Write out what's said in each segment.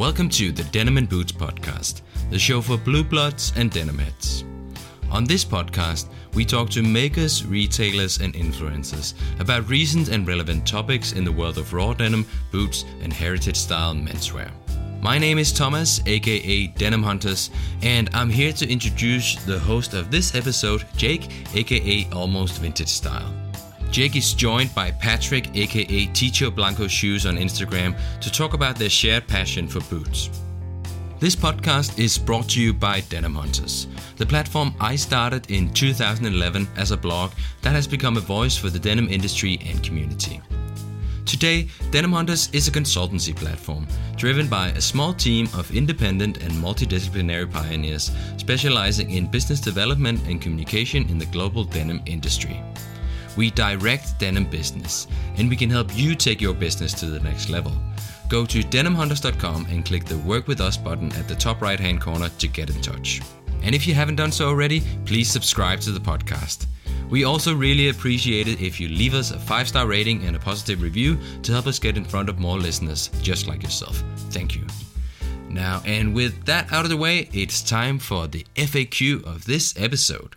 Welcome to the Denim and Boots podcast, the show for blue bloods and denim heads. On this podcast, we talk to makers, retailers, and influencers about recent and relevant topics in the world of raw denim, boots, and heritage-style menswear. My name is Thomas, aka Denim Hunters, and I'm here to introduce the host of this episode, Jake, aka Almost Vintage Style. Jake is joined by Patrick, aka Ticho Blanco Shoes on Instagram, to talk about their shared passion for boots. This podcast is brought to you by Denim Hunters, the platform I started in 2011 as a blog that has become a voice for the denim industry and community. Today, Denim Hunters is a consultancy platform driven by a small team of independent and multidisciplinary pioneers specializing in business development and communication in the global denim industry. We direct denim business, and we can help you take your business to the next level. Go to denimhunters.com and click the Work With Us button at the top right-hand corner to get in touch. And if you haven't done so already, please subscribe to the podcast. We also really appreciate it if you leave us a 5-star rating and a positive review to help us get in front of more listeners just like yourself. Thank you. Now, and with that out of the way, it's time for the FAQ of this episode.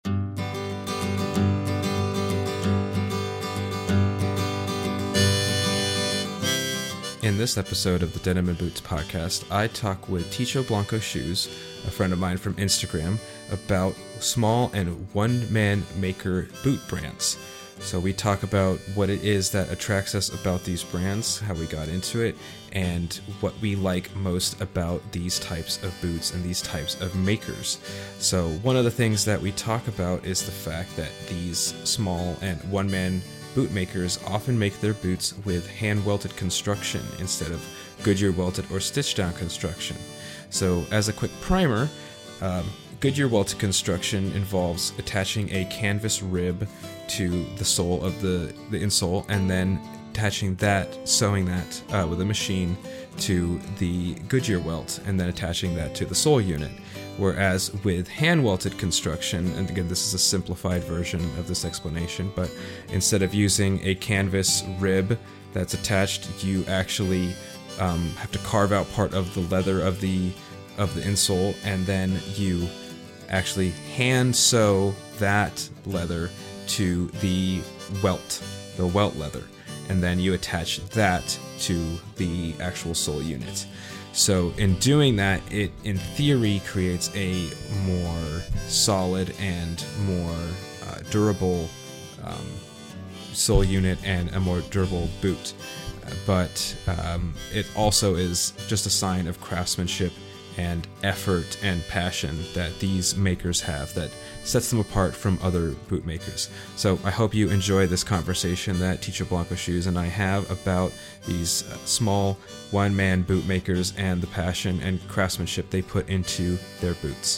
In this episode of the Denim and Boots podcast, I talk with Ticho Blanco Shoes, a friend of mine from Instagram, about small and one-man maker boot brands. So we talk about what it is that attracts us about these brands, how we got into it, and what we like most about these types of boots and these types of makers. So one of the things that we talk about is the fact that these small and one-man boot makers often make their boots with hand-welted construction instead of Goodyear welted or stitched down construction. So as a quick primer, Goodyear welted construction involves attaching a canvas rib to the sole of the insole and then attaching that, sewing that with a machine to the Goodyear welt and then attaching that to the sole unit. Whereas with hand-welted construction, and again this is a simplified version of this explanation, but instead of using a canvas rib that's attached, you actually have to carve out part of the leather of the insole, and then you actually hand sew that leather to the welt leather, and then you attach that to the actual sole unit. So in doing that, it in theory creates a more solid and more durable sole unit and a more durable boot. But it also is just a sign of craftsmanship and effort and passion that these makers have that sets them apart from other boot makers. So I hope you enjoy this conversation that Ticho Blanco Shoes and I have about these small one-man boot makers and the passion and craftsmanship they put into their boots.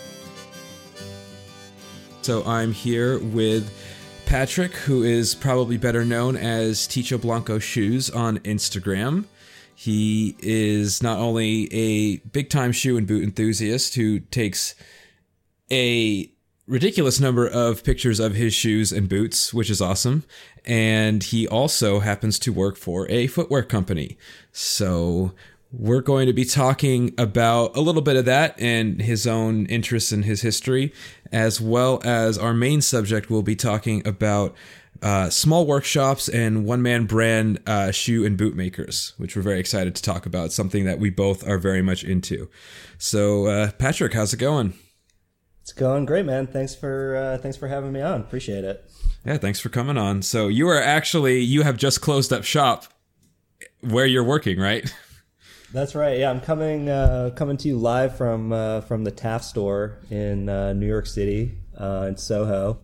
So I'm here with Patrick, who is probably better known as Ticho Blanco Shoes on Instagram. He is not only a big-time shoe and boot enthusiast who takes a ridiculous number of pictures of his shoes and boots, which is awesome, and he also happens to work for a footwear company. So we're going to be talking about a little bit of that and his own interests and his history, as well as our main subject. We'll be talking about small workshops and one-man brand shoe and boot makers, which we're very excited to talk about, something that we both are very much into. So, Patrick, how's it going? It's going great, man. Thanks for having me on. Appreciate it. Yeah, thanks for coming on. So you have just closed up shop where you're working, right? That's right. Yeah, I'm coming to you live from the Taft store in New York City, in Soho.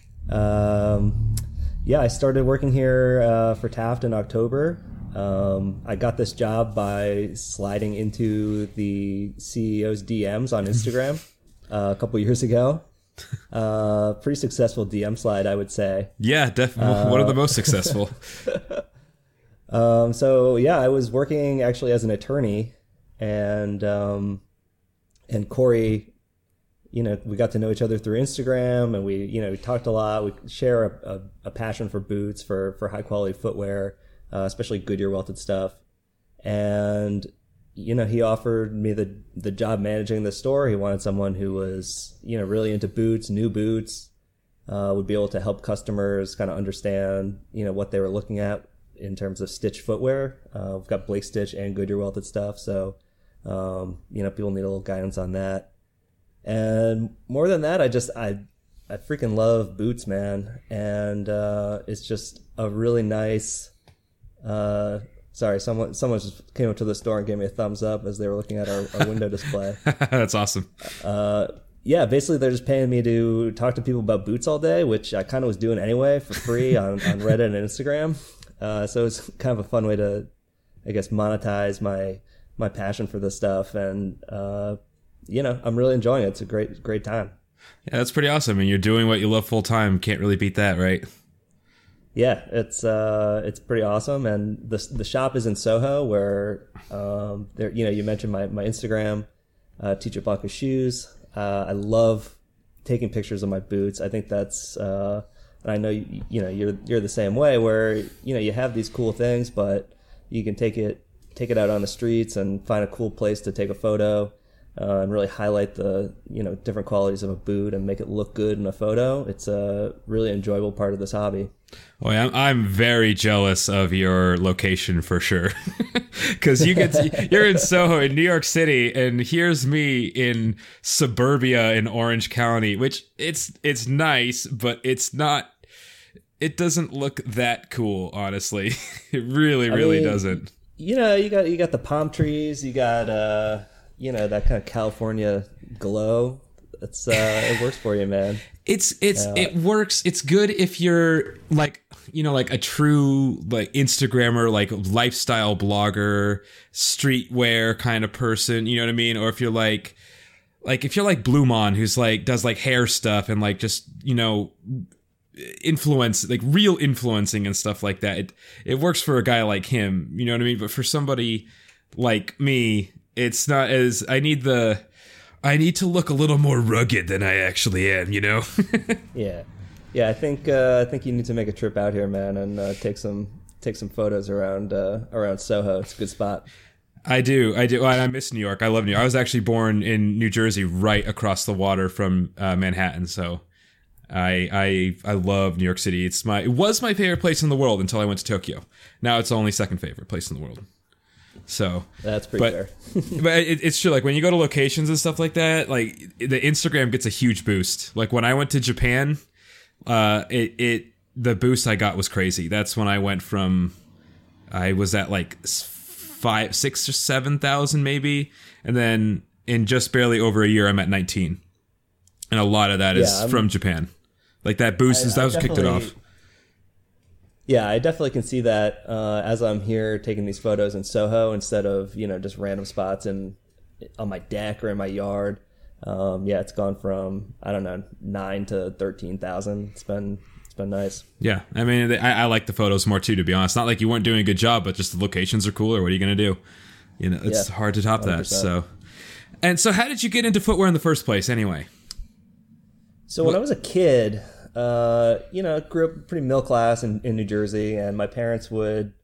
Yeah, I started working here for Taft in October. I got this job by sliding into the CEO's DMs on Instagram a couple years ago. Pretty successful DM slide, I would say. Yeah, definitely one of the most successful. So yeah, I was working actually as an attorney, and Corey, we got to know each other through Instagram, and we talked a lot. We share a passion for boots, for high quality footwear, especially Goodyear welted stuff. And he offered me the job managing the store. He wanted someone who was, really into boots, new boots, would be able to help customers kind of understand, what they were looking at in terms of stitch footwear. We've got Blake Stitch and Goodyear welted stuff. So, people need a little guidance on that. And more than that, I freaking love boots, man. And, it's just a really nice, sorry, someone just came up to the store and gave me a thumbs up as they were looking at our window display. That's awesome. Yeah, basically they're just paying me to talk to people about boots all day, which I kind of was doing anyway for free on Reddit and Instagram. So it's kind of a fun way to, I guess, monetize my passion for this stuff. And, I'm really enjoying it. It's a great time. Yeah, that's pretty awesome. And you're doing what you love full time. Can't really beat that, right? Yeah, it's pretty awesome. And the shop is in Soho, where, there, you mentioned my Instagram, Teacher Blanco Shoes. I love taking pictures of my boots. I think that's, and I know you're the same way, where you have these cool things, but you can take it out on the streets and find a cool place to take a photo, and really highlight the different qualities of a boot and make it look good in a photo. It's a really enjoyable part of this hobby. Well, I'm very jealous of your location for sure, because you're in Soho in New York City, and here's me in suburbia in Orange County, which it's nice, but it's not. It doesn't look that cool, honestly. It really doesn't. You got the palm trees, you got that kind of California glow. It works for you, man. It works. It's good if you're like a true like Instagrammer, like lifestyle blogger, streetwear kind of person, you know what I mean? Or if you're like if you're like Blue Mon, who's like does like hair stuff and like just, influence, like real influencing and stuff like that. It works for a guy like him, you know what I mean? But for somebody like me, it's not as I need to look a little more rugged than I actually am, Yeah. I think you need to make a trip out here, man, and take some photos around Soho. It's a good spot. I do. Well, I miss New York. I love New York. I was actually born in New Jersey, right across the water from Manhattan. So I love New York City. It was my favorite place in the world until I went to Tokyo. Now it's the only second favorite place in the world. So that's pretty fair. But it's true. Like when you go to locations and stuff like that, like the Instagram gets a huge boost. Like when I went to Japan, the boost I got was crazy. That's when I went from, I was at like 5, 6 or 7,000 maybe, and then in just barely over a year I'm at 19, and a lot of that is from Japan. Like that boost that was kicked it off. Yeah, I definitely can see that as I'm here taking these photos in Soho instead of, just random spots on my deck or in my yard. It's gone from, I don't know, 9 to 13,000. It's been nice. Yeah, I mean, I like the photos more too, to be honest. Not like you weren't doing a good job, but just the locations are cooler. What are you going to do? It's hard to top 100%. That. So how did you get into footwear in the first place anyway? So when I was a kid, grew up pretty middle class in New Jersey, and my parents would,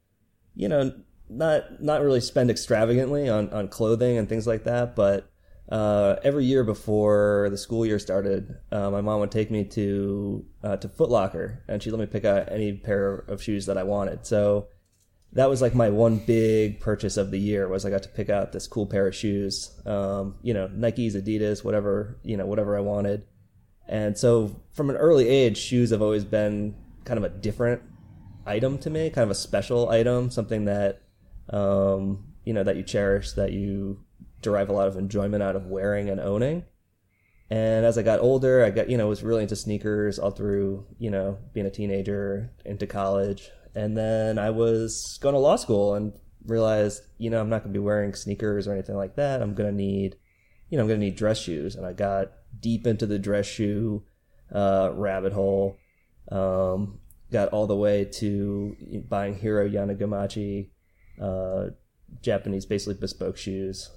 not really spend extravagantly on clothing and things like that, but every year before the school year started, my mom would take me to Foot Locker, and she'd let me pick out any pair of shoes that I wanted. So that was like my one big purchase of the year, was I got to pick out this cool pair of shoes, Nikes, Adidas, whatever I wanted. And so from an early age, shoes have always been kind of a different item to me, kind of a special item, something that, that you cherish, that you derive a lot of enjoyment out of wearing and owning. And as I got older, I got, was really into sneakers all through, being a teenager, into college. And then I was going to law school and realized, I'm not going to be wearing sneakers or anything like that. I'm going to need dress shoes. And I got deep into the dress shoe rabbit hole. Got all the way to buying Hiro Yanagamachi, Japanese, basically bespoke shoes.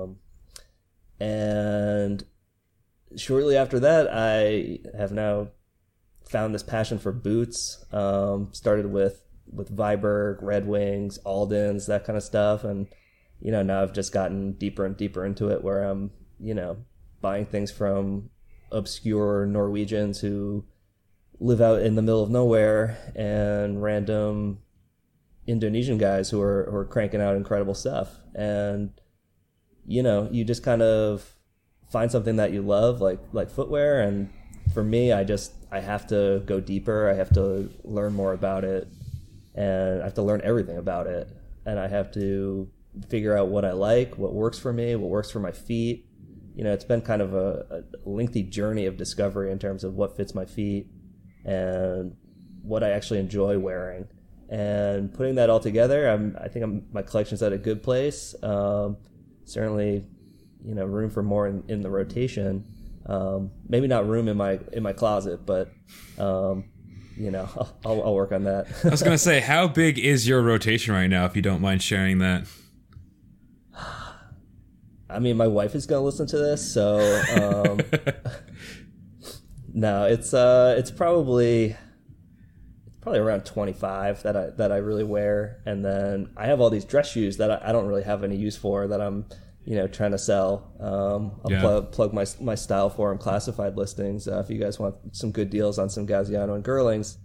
And shortly after that, I have now found this passion for boots. Started with Viberg, Red Wings, Aldens, that kind of stuff. And, now I've just gotten deeper and deeper into it, where I'm, buying things from obscure Norwegians who live out in the middle of nowhere, and random Indonesian guys who are cranking out incredible stuff. And you just kind of find something that you love, like footwear. And for me, I have to go deeper. I have to learn more about it, and I have to learn everything about it. And I have to figure out what I like, what works for me, what works for my feet. It's been kind of a lengthy journey of discovery in terms of what fits my feet and what I actually enjoy wearing. And putting that all together, I think my collection's at a good place. Certainly, room for more in the rotation. Maybe not room in my closet, but I'll work on that. I was gonna say, how big is your rotation right now, if you don't mind sharing that? I mean, my wife is gonna listen to this, so no, it's probably around 25 that I really wear. And then I have all these dress shoes that I don't really have any use for, that I'm trying to sell. I'll plug my Style Forum classified listings if you guys want some good deals on some Gaziano and Girlings.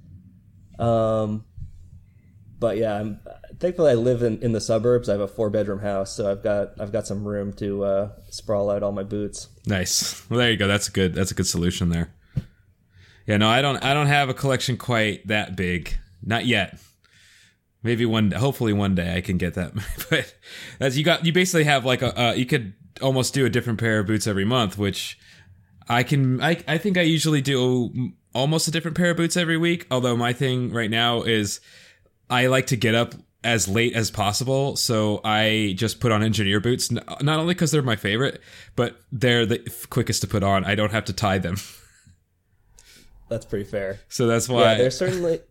But yeah, thankfully I live in the suburbs. I have a 4-bedroom house, so I've got some room to sprawl out all my boots. Nice. Well, there you go. That's a good solution there. Yeah, no, I don't have a collection quite that big. Not yet. Maybe hopefully one day I can get that. But you basically have like you could almost do a different pair of boots every month, which I think I usually do almost a different pair of boots every week. Although my thing right now is I like to get up as late as possible, so I just put on engineer boots, not only because they're my favorite, but they're the quickest to put on. I don't have to tie them. That's pretty fair. So that's why. Yeah, there's certainly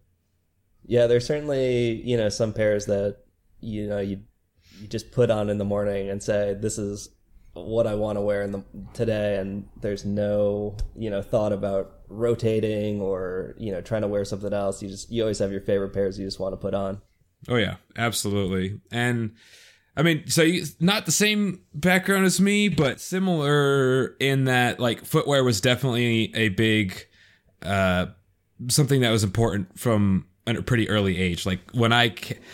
some pairs that you just put on in the morning and say, this is what I want to wear today, and there's no thought about rotating or trying to wear something else. You always have your favorite pairs you just want to put on. Oh yeah, absolutely. And I mean, so not the same background as me, but similar in that like footwear was definitely a big something that was important from a pretty early age. Like when I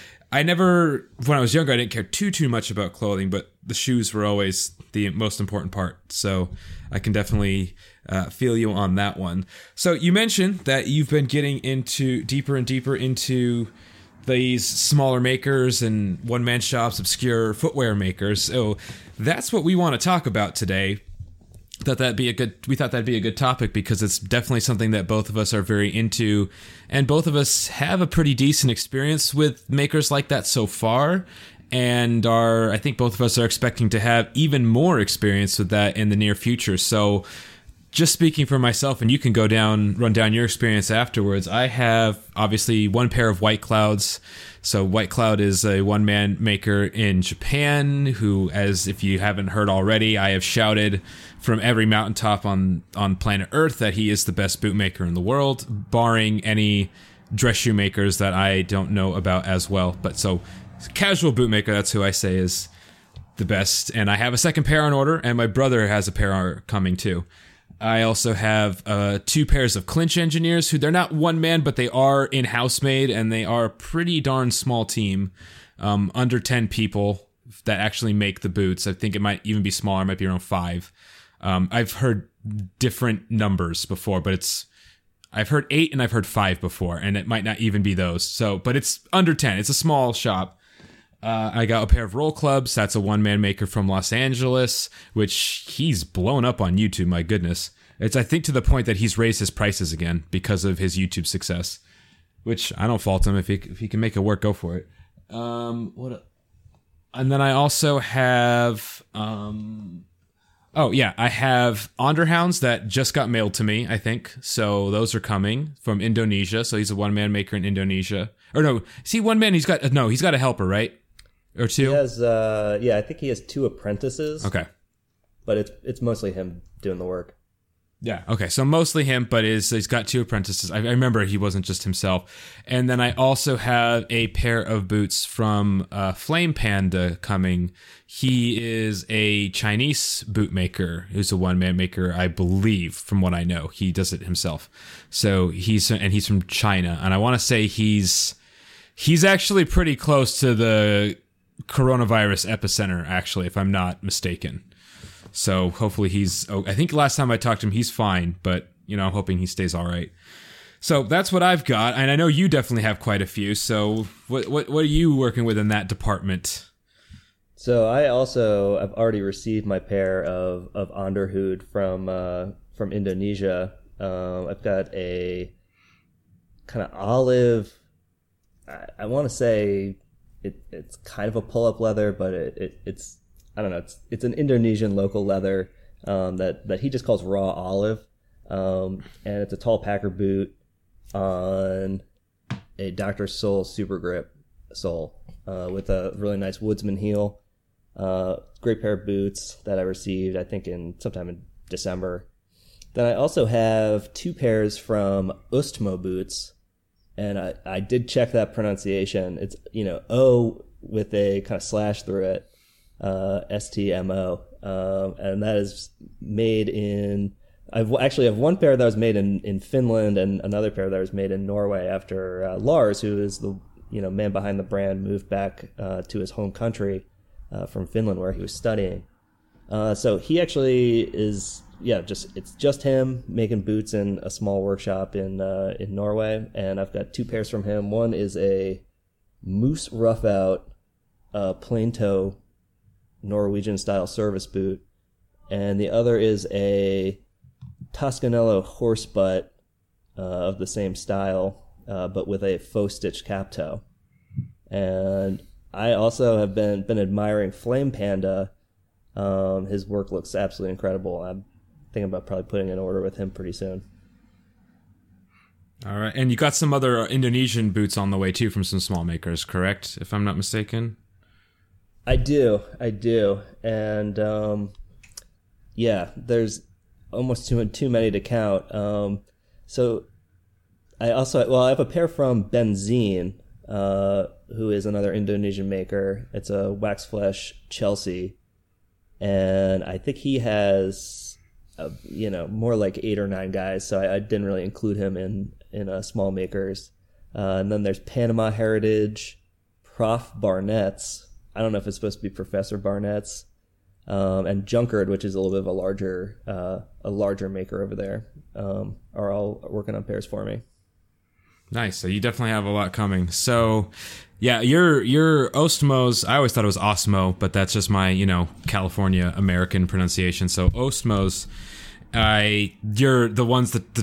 was younger, I didn't care too much about clothing, but the shoes were always the most important part. So I can definitely feel you on that one. So you mentioned that you've been getting deeper and deeper into these smaller makers and one-man shops, obscure footwear makers. So that's what we want to talk about today. We thought that'd be a good topic because it's definitely something that both of us are very into, and both of us have a pretty decent experience with makers like that so far, and I think both of us are expecting to have even more experience with that in the near future. So just speaking for myself, and you can run down your experience afterwards, I have obviously one pair of White Clouds. So White Cloud is a one-man maker in Japan who, as if you haven't heard already, I have shouted from every mountaintop on planet Earth that he is the best boot maker in the world, barring any dress shoe makers that I don't know about as well. But so casual boot maker, that's who I say is the best. And I have a second pair on order, and my brother has a pair coming too. I also have 2 pairs of Clinch engineers who they're not one man, but they are in-house made, and they are a pretty darn small team, under 10 people that actually make the boots. I think it might even be smaller, it might be around 5. I've heard different numbers before, but I've heard 8 and I've heard 5 before, and it might not even be those. So, but it's under 10. It's a small shop. I got a pair of Roll Clubs. That's a one-man maker from Los Angeles, which he's blown up on YouTube. My goodness. It's, I think, to the point that he's raised his prices again because of his YouTube success, which I don't fault him. If he can make it work, go for it. And then I also have, I have Onderhounds that just got mailed to me, I think. So those are coming from Indonesia. So he's a one-man maker in Indonesia. Or no, is he one man? He's got a helper, right? Or 2? He has, I think he has 2 apprentices. Okay. But it's mostly him doing the work. Yeah. Okay. So mostly him, but he's got 2 apprentices. I remember he wasn't just himself. And then I also have a pair of boots from Flame Panda coming. He is a Chinese boot maker who's a one-man maker, I believe, from what I know. He does it himself. So he's from China, and I want to say he's actually pretty close to the coronavirus epicenter, actually, if I'm not mistaken. So hopefully I think last time I talked to him, he's fine, but, I'm hoping he stays all right. So that's what I've got. And I know you definitely have quite a few. So what are you working with in that department? So I also have already received my pair of Underhood from Indonesia. I've got a kind of olive, I want to say it's kind of a pull-up leather, but it's I don't know. It's an Indonesian local leather that he just calls raw olive, and it's a tall packer boot on a Dr. Soul Super Grip sole with a really nice woodsman heel. Great pair of boots that I received, I think, sometime in December. Then I also have 2 pairs from Ustmo Boots, and I did check that pronunciation. It's O with a kind of slash through it. STMO, and that is made in. I actually have one pair that was made in Finland, and another pair that was made in Norway. After Lars, who is the man behind the brand, moved back to his home country from Finland, where he was studying. So he actually is, it's just him making boots in a small workshop in Norway, and I've got 2 pairs from him. One is a Moose Rough Out plain toe Norwegian style service boot, and the other is a Toscanello horse butt of the same style, but with a faux stitch cap toe. And I also have been admiring Flame Panda. His work looks absolutely incredible. I'm thinking about probably putting an order with him pretty soon. All right, and you got some other Indonesian boots on the way too from some small makers, correct? If I'm not mistaken. I do, and there's almost too many to count. So I have a pair from Benzene, who is another Indonesian maker. It's a wax flesh Chelsea, and I think he has, more like 8 or 9 guys. So I didn't really include him in small makers. And then there's Panama Heritage, Prof Barnett's. I don't know if it's supposed to be Professor Barnett's, and Junkard, which is a little bit of a larger maker over there, are all working on pairs for me. Nice. So you definitely have a lot coming. So, yeah, your Ostmos. I always thought it was Osmo, but that's just my California American pronunciation. So Ostmos, you're the ones that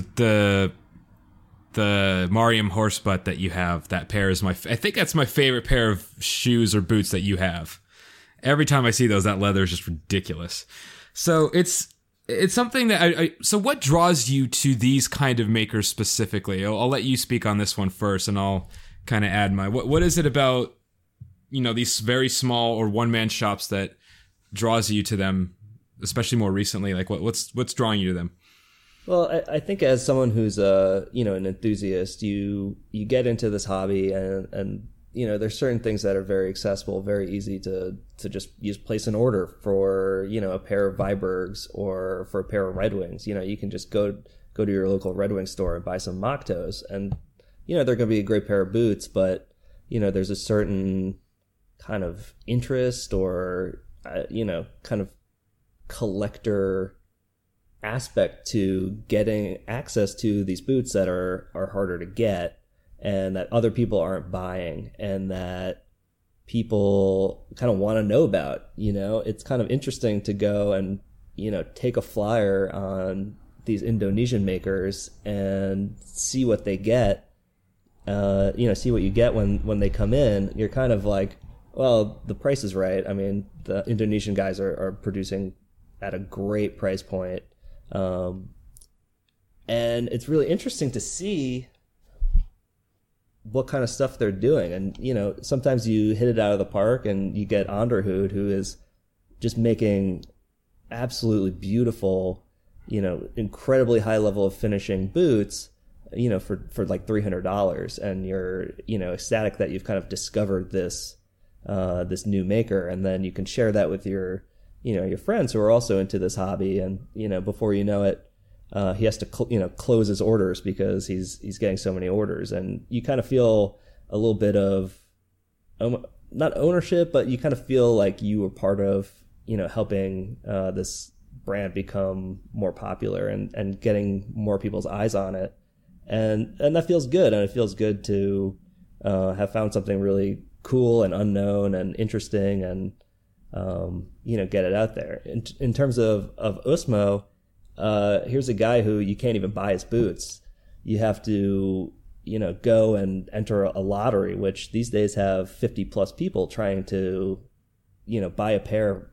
the Mariam horsebutt that you have, that pair is I think that's my favorite pair of shoes or boots that you have. Every time I see those, that leather is just ridiculous. So it's something that so what draws you to these kind of makers specifically? I'll let you speak on this one first, and I'll kind of add what is it about, these very small or one-man shops that draws you to them, especially more recently? Like what's drawing you to them? Well, I think as someone who's an enthusiast, you get into this hobby, and there's certain things that are very accessible, very easy to just place an order for a pair of Vibergs or for a pair of Red Wings. You can just go to your local Red Wing store and buy some mock toes, and they're going to be a great pair of boots, but there's a certain kind of interest or kind of collector aspect to getting access to these boots that are harder to get and that other people aren't buying and that people kind of want to know about. It's kind of interesting to go and take a flyer on these Indonesian makers and see what they get, see what you get when they come in. You're kind of like, well, the price is right. I mean, the Indonesian guys are producing at a great price point. And it's really interesting to see what kind of stuff they're doing. And, sometimes you hit it out of the park and you get Onderhood, who is just making absolutely beautiful incredibly high level of finishing boots, for like $300, and you're, ecstatic that you've kind of discovered this new maker, and then you can share that with your friends who are also into this hobby, and before you know it, he has to close his orders because he's getting so many orders, and you kind of feel a little bit of not ownership, but you kind of feel like you were part of helping this brand become more popular and getting more people's eyes on it, and that feels good, and it feels good to have found something really cool and unknown and interesting, and get it out there. In terms of Usmo, here's a guy who you can't even buy his boots. You have to go and enter a lottery, which these days have 50 plus people trying to buy a pair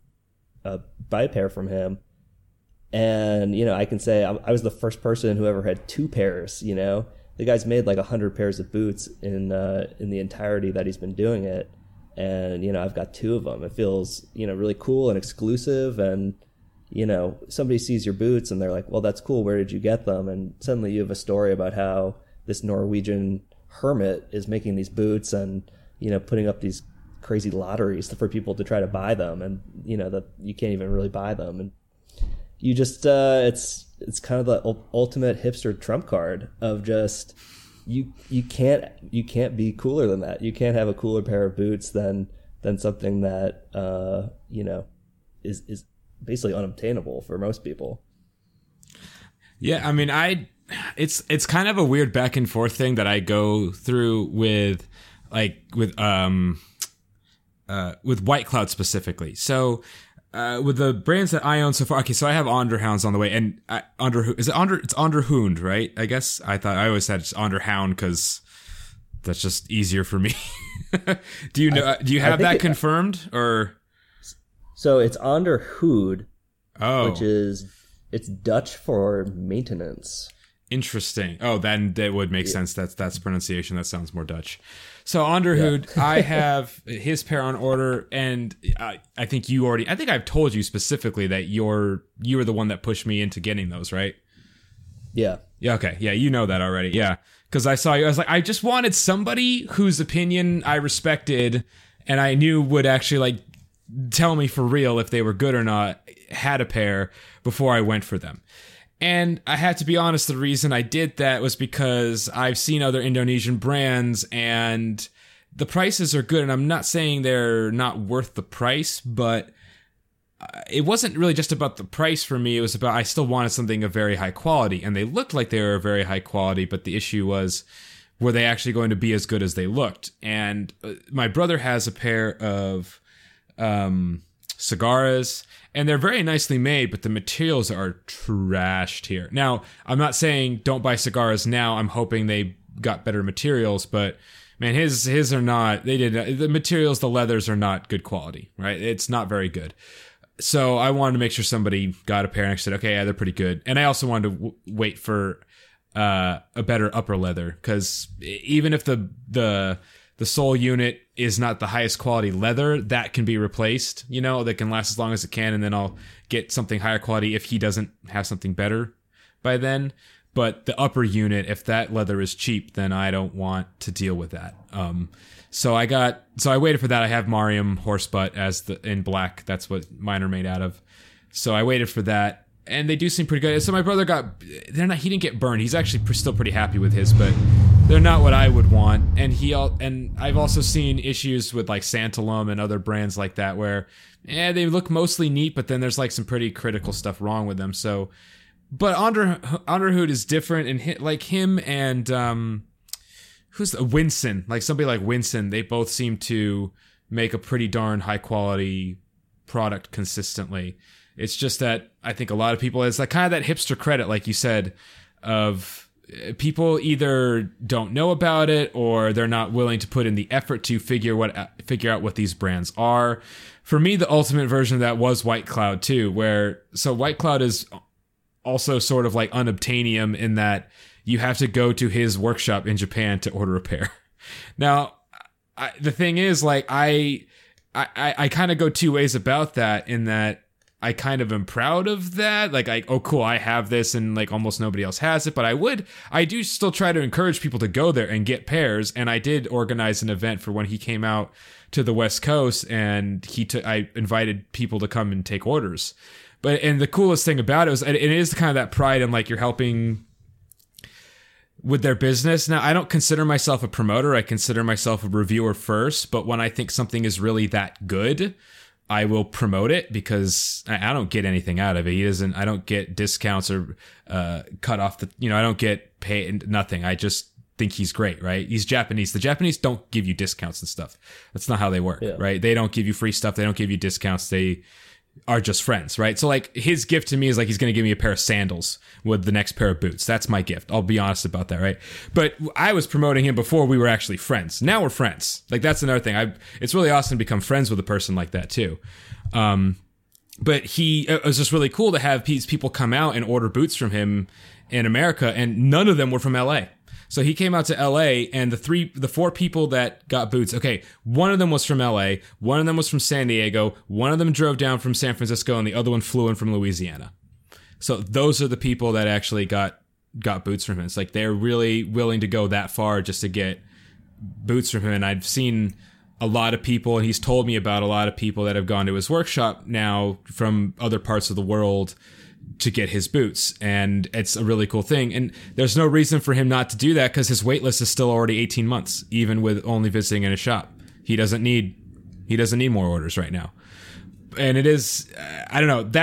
from him. And I can say I was the first person who ever had 2 pairs. The guy's made like 100 pairs of boots in the entirety that he's been doing it, and I've got 2 of them. It feels really cool and exclusive, and somebody sees your boots and they're like, well, that's cool, where did you get them? And suddenly you have a story about how this Norwegian hermit is making these boots and putting up these crazy lotteries for people to try to buy them, and that you can't even really buy them, and you just it's kind of the ultimate hipster trump card of just you can't be cooler than that. You can't have a cooler pair of boots than something that is basically unobtainable for most people. Yeah, I mean, it's kind of a weird back and forth thing that I go through with White Cloud specifically. So with the brands that I own so far, okay, so I have Onderhounds on the way, and it's Onderhound, right? I guess I always said it's Onderhound because that's just easier for me. Do you have that confirmed, or? So it's Onderhoed, oh, which is it's Dutch for maintenance. Interesting. Oh, then that would make sense. That's pronunciation. That sounds more Dutch. So Onderhoed, yeah. I have his pair on order, and I think I've told you specifically that you were the one that pushed me into getting those, right? Yeah. Yeah. Okay. Yeah, you know that already. Yeah, because I saw you. I was like, I just wanted somebody whose opinion I respected, and I knew would actually like tell me for real if they were good or not. Had a pair before I went for them. And I had to be honest, the reason I did that was because I've seen other Indonesian brands and the prices are good. And I'm not saying they're not worth the price, but it wasn't really just about the price for me. It was about I still wanted something of very high quality. And they looked like they were very high quality, but the issue was, were they actually going to be as good as they looked? And my brother has a pair of Cigarras, and they're very nicely made, but the materials are trashed here. Now, I'm not saying don't buy Cigarras now. I'm hoping they got better materials, but man, his are not. The materials, the leathers are not good quality, right? It's not very good. So I wanted to make sure somebody got a pair, and I said, okay, yeah, they're pretty good. And I also wanted to wait for a better upper leather, because even if the sole unit is not the highest quality leather, that can be replaced, that can last as long as it can, and then I'll get something higher quality if he doesn't have something better by then. But the upper unit, if that leather is cheap, then I don't want to deal with that. So I waited for that. I have Mariam Horsebutt in black. That's what mine are made out of. So I waited for that. And they do seem pretty good. So my brother he didn't get burned. He's actually still pretty happy with his, but they're not what I would want. And I've also seen issues with like Santalum and other brands like that where, they look mostly neat, but then there's like some pretty critical stuff wrong with them. So, but Onderhoed is different, and like him and who's Winson, like somebody like Winson, they both seem to make a pretty darn high quality product consistently. It's just that I think a lot of people, it's like kind of that hipster credit, like you said, of people either don't know about it or they're not willing to put in the effort to figure out what these brands are. For me, the ultimate version of that was White Cloud too, so White Cloud is also sort of like Unobtainium in that you have to go to his workshop in Japan to order a pair. Now, the thing is, like I kind of go two ways about that, in that I kind of am proud of that. Like, oh, cool, I have this and like almost nobody else has it. But I do still try to encourage people to go there and get pairs. And I did organize an event for when he came out to the West Coast, and I invited people to come and take orders. And the coolest thing about it is kind of that pride in like you're helping with their business. Now, I don't consider myself a promoter. I consider myself a reviewer first. But when I think something is really that good, I will promote it because I don't get anything out of it. I don't get discounts or cut off I don't get paid, nothing. I just think he's great, right? He's Japanese. The Japanese don't give you discounts and stuff. That's not how they work, right? They don't give you free stuff. They don't give you discounts. They are just friends, right? So like his gift to me is like he's going to give me a pair of sandals with the next pair of boots. That's my gift. I'll be honest about that, right? But I was promoting him before we were actually friends. Now we're friends. Like that's another thing. It's really awesome to become friends with a person like that too. But it was just really cool to have these people come out and order boots from him in America, and none of them were from LA. So he came out to LA, and the four people that got boots, okay, one of them was from LA, one of them was from San Diego, one of them drove down from San Francisco, and the other one flew in from Louisiana. So those are the people that actually got boots from him. It's like they're really willing to go that far just to get boots from him. And I've seen a lot of people, and he's told me about a lot of people that have gone to his workshop now from other parts of the world to get his boots, and it's a really cool thing. And there's no reason for him not to do that because his wait list is still already 18 months, even with only visiting in a shop. He doesn't need more orders right now. And it is, I don't know,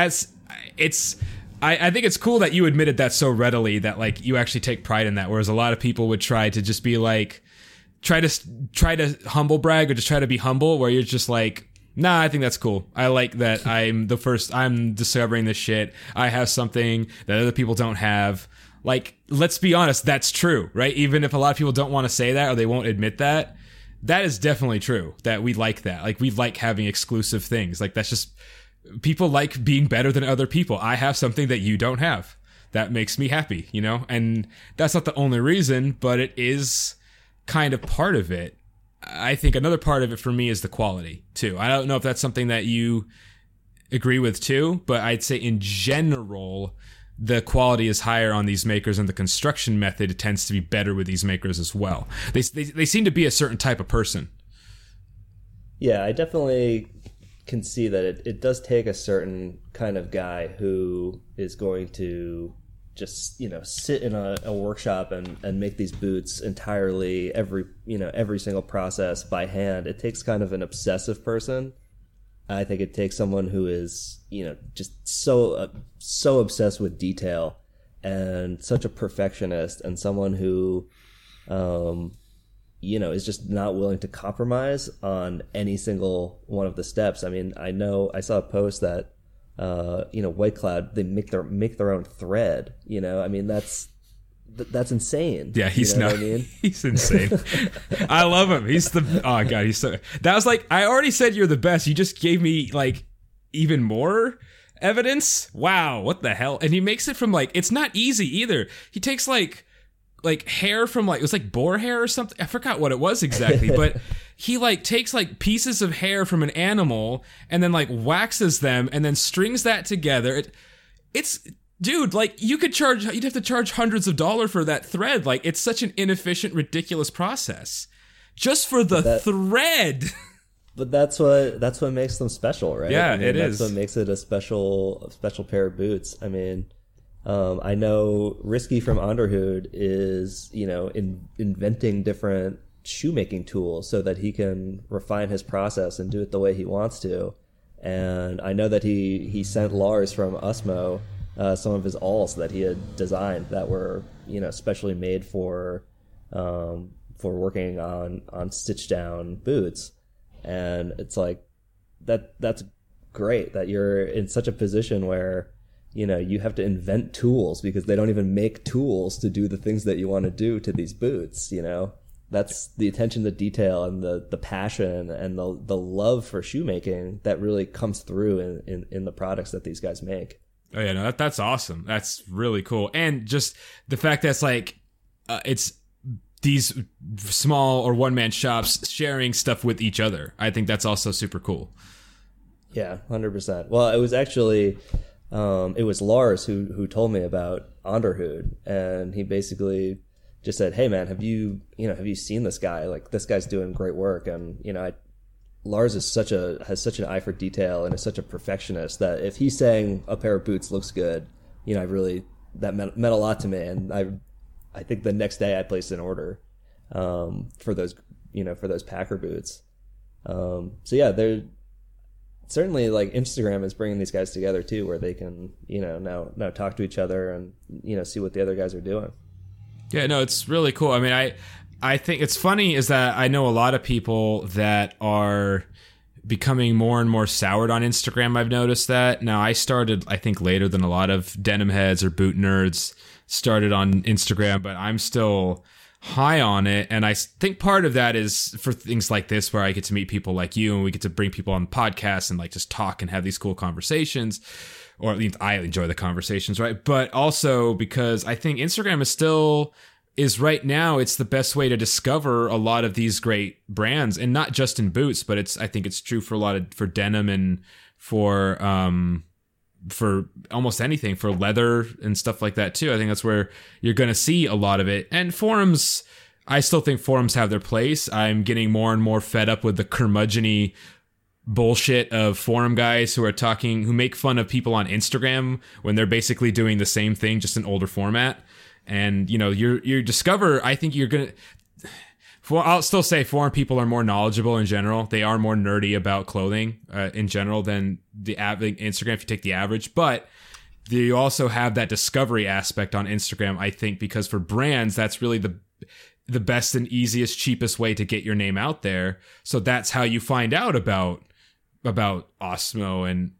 I think it's cool that you admitted that so readily, that like you actually take pride in that, whereas a lot of people would try to just be like, try to humble brag or just try to be humble, where you're just like, nah, I think that's cool. I like that I'm discovering this shit. I have something that other people don't have. Like, let's be honest, that's true, right? Even if a lot of people don't want to say that or they won't admit that, that is definitely true, that we like that. Like, we like having exclusive things. Like, that's just, people like being better than other people. I have something that you don't have. That makes me happy, you know? And that's not the only reason, but it is kind of part of it. I think another part of it for me is the quality too. I don't know if that's something that you agree with too, but I'd say in general, the quality is higher on these makers, and the construction method tends to be better with these makers as well. They seem to be a certain type of person. Yeah, I definitely can see that it does take a certain kind of guy who is going to just, sit in a workshop and make these boots entirely, every single process by hand. It takes kind of an obsessive person. I think it takes someone who is, just so obsessed with detail and such a perfectionist, and someone who, is just not willing to compromise on any single one of the steps. I mean, I saw a post that, White Cloud, they make their own thread. I mean, that's insane. Yeah, he's not. I mean? He's insane. I love him. He's so. That was like, I already said you're the best. You just gave me like even more evidence. Wow, what the hell? And he makes it from like, it's not easy either. He takes like hair from like, it was like boar hair or something. I forgot what it was exactly, but he like takes like pieces of hair from an animal and then like waxes them and then strings that together. It's dude, like you'd have to charge hundreds of dollars for that thread. Like, it's such an inefficient, ridiculous process just for the thread. But that's what makes them special, right? Yeah, it is. That's what makes it a special pair of boots. I mean, I know Risky from Onderhood is, inventing different shoemaking tools so that he can refine his process and do it the way he wants to. And I know that he sent Lars from Usmo some of his awls that he had designed that were, specially made for working on stitch down boots. And it's like that's great that you're in such a position where you have to invent tools because they don't even make tools to do the things that you want to do to these boots. That's the attention to detail and the passion and the love for shoemaking that really comes through in the products that these guys make. Oh yeah, no, that's awesome. That's really cool. And just the fact that it's like, it's these small or one-man shops sharing stuff with each other. I think that's also super cool. Yeah, 100%. Well, it was actually it was Lars who told me about Onderhood, and he basically just said, "Hey man, have you seen this guy? Like, this guy's doing great work." And Lars has such an eye for detail and is such a perfectionist that if he's saying a pair of boots looks good, that meant a lot to me. And I think the next day I placed an order for those Packer boots. So yeah, they're certainly, like, Instagram is bringing these guys together too, where they can now talk to each other and see what the other guys are doing. Yeah, no, it's really cool. I mean, I think it's funny is that I know a lot of people that are becoming more and more soured on Instagram. I've noticed that. Now, I started, I think, later than a lot of denim heads or boot nerds started on Instagram, but I'm still high on it. And I think part of that is for things like this, where I get to meet people like you and we get to bring people on the podcast and like just talk and have these cool conversations. Or at least I enjoy the conversations, right? But also because I think Instagram is right now, it's the best way to discover a lot of these great brands, and not just in boots, but I think it's true for denim and for almost anything, for leather and stuff like that too. I think that's where you're going to see a lot of it. And forums, I still think forums have their place. I'm getting more and more fed up with the curmudgeon-y bullshit of forum guys who make fun of people on Instagram when they're basically doing the same thing, just in older format. And you discover, I think you're gonna, I'll still say forum people are more knowledgeable in general. They are more nerdy about clothing in general than the Instagram, if you take the average. But you also have that discovery aspect on Instagram, I think, because for brands, that's really the best and easiest, cheapest way to get your name out there. So that's how you find out about Onderhood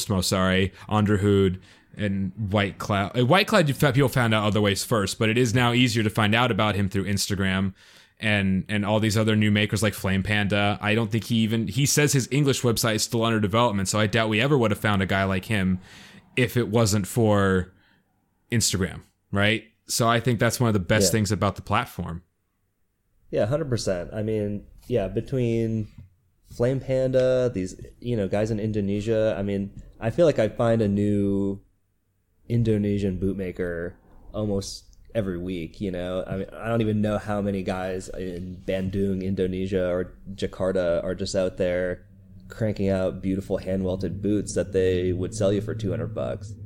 and White Cloud. White Cloud, people found out other ways first, but it is now easier to find out about him through Instagram and all these other new makers like Flame Panda. I don't think he says his English website is still under development, so I doubt we ever would have found a guy like him if it wasn't for Instagram, right? So I think that's one of the best things about the platform. Yeah, 100%. I mean, yeah, between Flame Panda, these guys in Indonesia, I mean, I feel like I find a new Indonesian bootmaker almost every week. I mean, I don't even know how many guys in Bandung, Indonesia, or Jakarta are just out there cranking out beautiful hand welted boots that they would sell you for $200.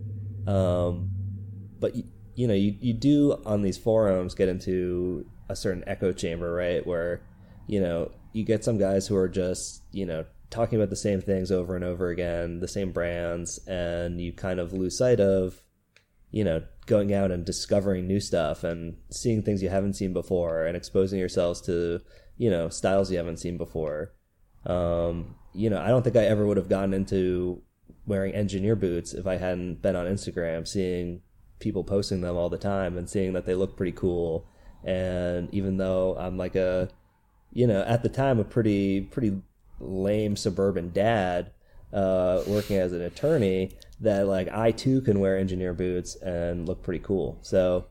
But you do on these forums get into a certain echo chamber, right? Where you get some guys who are just talking about the same things over and over again, the same brands, and you kind of lose sight of going out and discovering new stuff and seeing things you haven't seen before and exposing yourselves to styles you haven't seen before. I don't think I ever would have gotten into wearing engineer boots if I hadn't been on Instagram, seeing people posting them all the time and seeing that they look pretty cool. And even though I'm like at the time a pretty lame suburban dad working as an attorney, that like I too can wear engineer boots and look pretty cool. So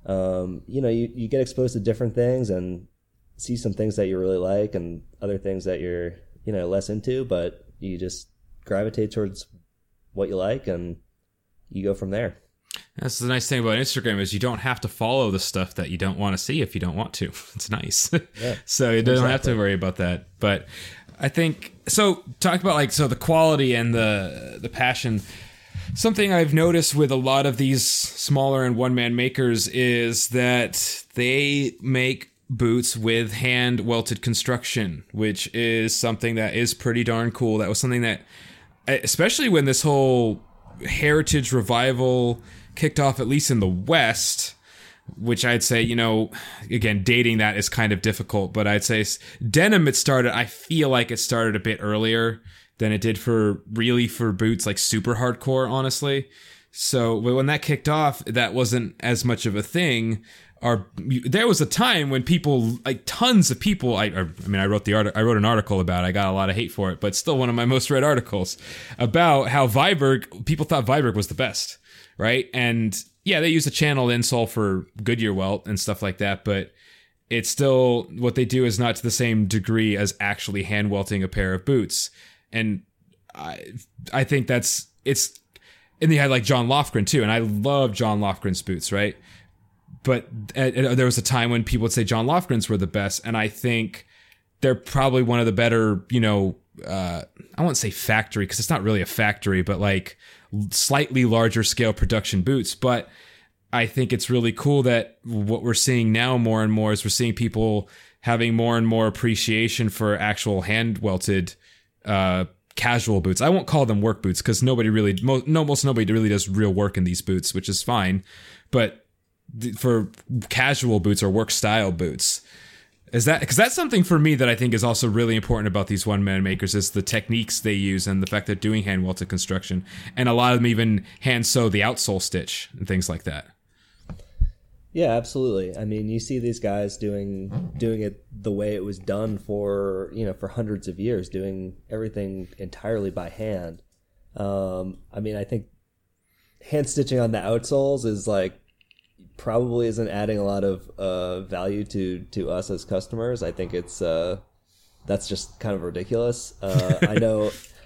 you get exposed to different things and see some things that you really like and other things that you're less into, but you just gravitate towards what you like and you go from there. That's the nice thing about Instagram, is you don't have to follow the stuff that you don't want to see if you don't want to. It's nice. Yeah, so you don't have to worry about that. But I think, so talk about the quality and the passion. Something I've noticed with a lot of these smaller and one-man makers is that they make boots with hand welted construction, which is something that is pretty darn cool. That was something that, especially when this whole heritage revival kicked off, at least in the West, which I'd say, again, dating that is kind of difficult, but I'd say denim, I feel like it started a bit earlier than it did for boots like super hardcore, honestly. So when that kicked off, that wasn't as much of a thing. There was a time when people, like tons of people, I wrote an article about it. I got a lot of hate for it, but still one of my most read articles about how people thought Viberg was the best, right? And yeah, they use a channel insole for Goodyear welt and stuff like that, but it's still, what they do is not to the same degree as actually hand welting a pair of boots. And I think it's, and they had like John Lofgren too, and I love John Lofgren's boots, right? But there was a time when people would say John Lofgren's were the best, and I think they're probably one of the better, I won't say factory because it's not really a factory, but like slightly larger scale production boots. But I think it's really cool that what we're seeing now more and more is we're seeing people having more and more appreciation for actual hand welted casual boots. I won't call them work boots because nobody really, most nobody really does real work in these boots, which is fine. But for casual boots or work style boots, is that, because that's something for me that I think is also really important about these one-man makers, is the techniques they use and the fact that doing hand welted construction, and a lot of them even hand sew the outsole stitch and things like that. Yeah, absolutely. I mean, you see these guys doing it the way it was done for hundreds of years, doing everything entirely by hand. I mean, I think hand stitching on the outsoles is like probably isn't adding a lot of value to us as customers. I think it's that's just kind of ridiculous. I know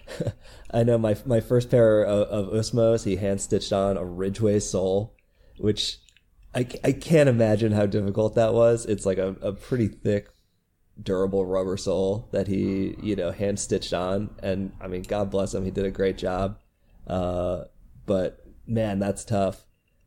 my first pair of Usmos, he hand stitched on a Ridgeway sole, which I can't imagine how difficult that was. It's like a pretty thick, durable rubber sole that he hand stitched on, and I mean, God bless him, he did a great job. But man, that's tough.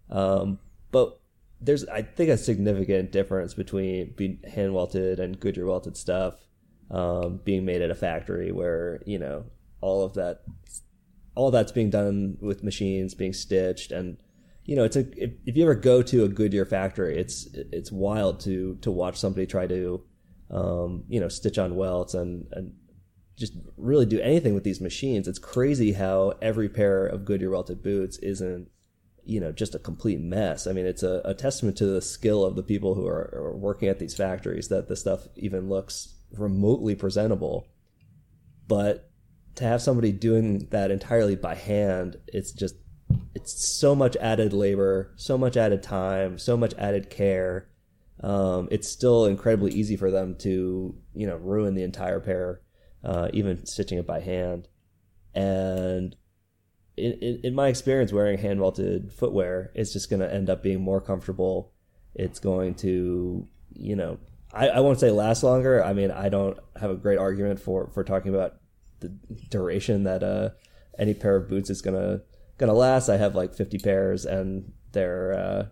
But there's, I think, a significant difference between hand welted and Goodyear welted stuff being made at a factory where all that's being done with machines, being stitched, and if you ever go to a Goodyear factory, it's wild to watch somebody try to stitch on welts and just really do anything with these machines. It's crazy how every pair of Goodyear welted boots isn't just a complete mess. I mean, it's a testament to the skill of the people who are working at these factories that the stuff even looks remotely presentable. But to have somebody doing that entirely by hand, it's so much added labor, so much added time, so much added care. It's still incredibly easy for them to, ruin the entire pair, even stitching it by hand. And in my experience, wearing hand welted footwear is just going to end up being more comfortable. It's going to, I won't say last longer. I mean, I don't have a great argument for talking about the duration that any pair of boots is gonna last. I have like 50 pairs, and they're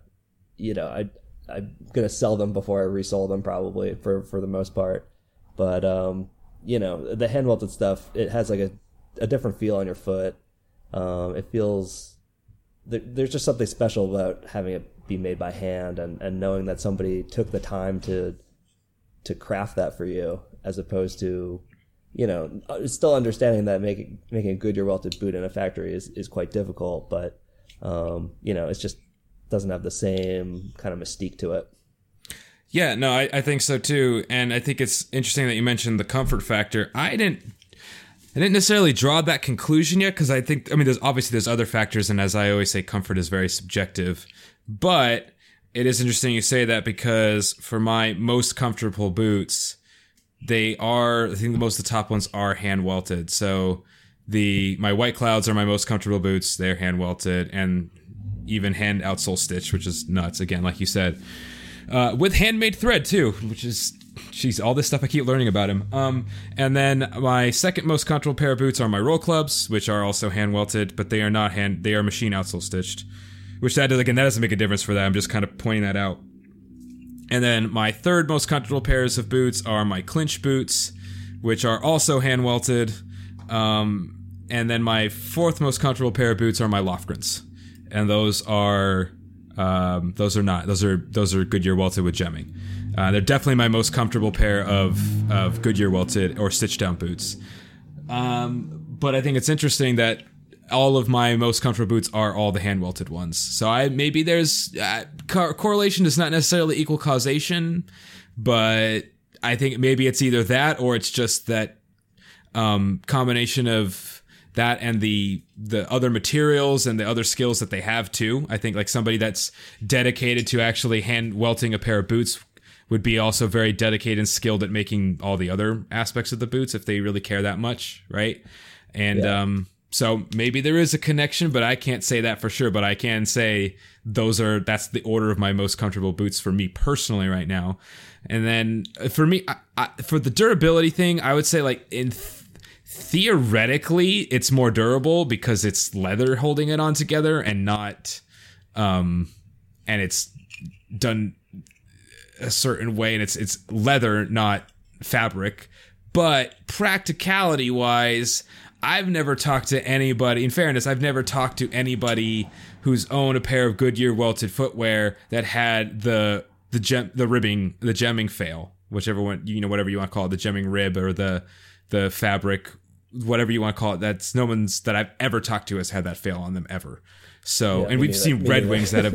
I'm gonna sell them before I resell them probably for the most part. But the hand welted stuff, it has like a different feel on your foot. It feels there's just something special about having it be made by hand and knowing that somebody took the time to craft that for you, as opposed to still understanding that making a Goodyear welted boot in a factory is quite difficult, but it's just doesn't have the same kind of mystique to it. Yeah, no, I think so too. And I think it's interesting that you mentioned the comfort factor. I didn't necessarily draw that conclusion yet, because there's other factors, and as I always say, comfort is very subjective. But it is interesting you say that, because for my most comfortable boots, I think most of the top ones are hand welted. So my White Clouds are my most comfortable boots. They're hand welted, and even hand outsole stitch, which is nuts, again, like you said. With handmade thread too, which is, jeez, all this stuff I keep learning about him. And then my second most comfortable pair of boots are my Roll Clubs, which are also hand welted, but they are not they are machine outsole stitched, which that doesn't make a difference for that. I'm just kind of pointing that out. And then my third most comfortable pairs of boots are my Clinch boots, which are also hand welted. And then my fourth most comfortable pair of boots are my Lofgrens, and those are Goodyear welted with gemming. They're definitely my most comfortable pair of Goodyear welted or stitched down boots. But I think it's interesting that all of my most comfortable boots are all the hand welted ones. So maybe there's correlation does not necessarily equal causation, but I think maybe it's either that or it's just that combination of that and the other materials and the other skills that they have too. I think like somebody that's dedicated to actually hand welting a pair of boots would be also very dedicated and skilled at making all the other aspects of the boots if they really care that much, right? And so maybe there is a connection, but I can't say that for sure. But I can say that's the order of my most comfortable boots for me personally right now. And then for me, for the durability thing, I would say like theoretically it's more durable because it's leather holding it on together and not, and it's done a certain way and it's leather, not fabric. But practicality wise, I've never talked to anybody, in fairness, I've never talked to anybody who's owned a pair of Goodyear welted footwear that had the gemming fail, whichever one, whatever you want to call it, the gemming rib or the fabric, whatever you want to call it. That's no one's that I've ever talked to has had that fail on them ever. So, and we've seen Red Wings that